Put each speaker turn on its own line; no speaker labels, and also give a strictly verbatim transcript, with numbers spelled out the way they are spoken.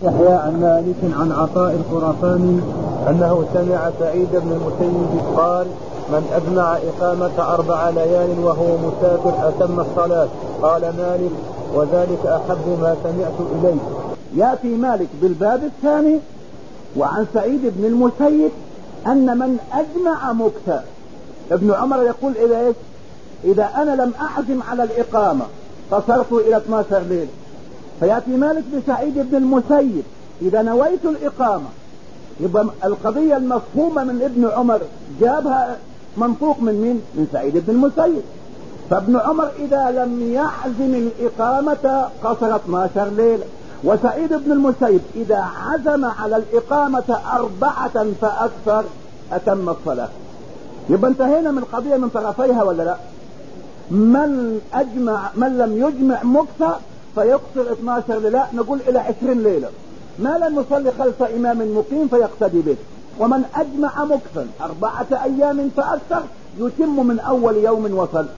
يحيى عن مالك عن عطاء الخرافاني أنه سمع سعيد بن المسيب قال: من أجمع إقامة أربع ليال وهو مسافر أتم الصلاة. قال مالك: وذلك أحب ما سمعت إليه.
يأتي مالك بالباب الثاني وعن سعيد بن المسيب أن من أجمع مكثا. ابن عمر يقول إذا إيش؟ إذا أنا لم أعزم على الإقامة قصرت إلى اثني عشر ليلة. فيأتي مالك بسعيد بن المسيب إذا نويت الإقامة، يبقى القضية المفهومة من ابن عمر جابها منطوق من مين؟ من سعيد بن المسيب. فابن عمر إذا لم يعزم الإقامة قصر اثني عشر ليلة، وسعيد بن المسيب إذا عزم على الإقامة أربعة فأكثر أتم الصلاة. يبقى انتهينا من القضية من طرفيها ولا لا؟ من أجمع من لم يجمع مكثا فيقصر اثني عشر ليلة، نقول إلى عشرين ليلة، ما لم يصلي خلف إمام مقيم فيقتدي به. ومن أجمع مكثا أربعة أيام فأكثر يتم من أول يوم وصل.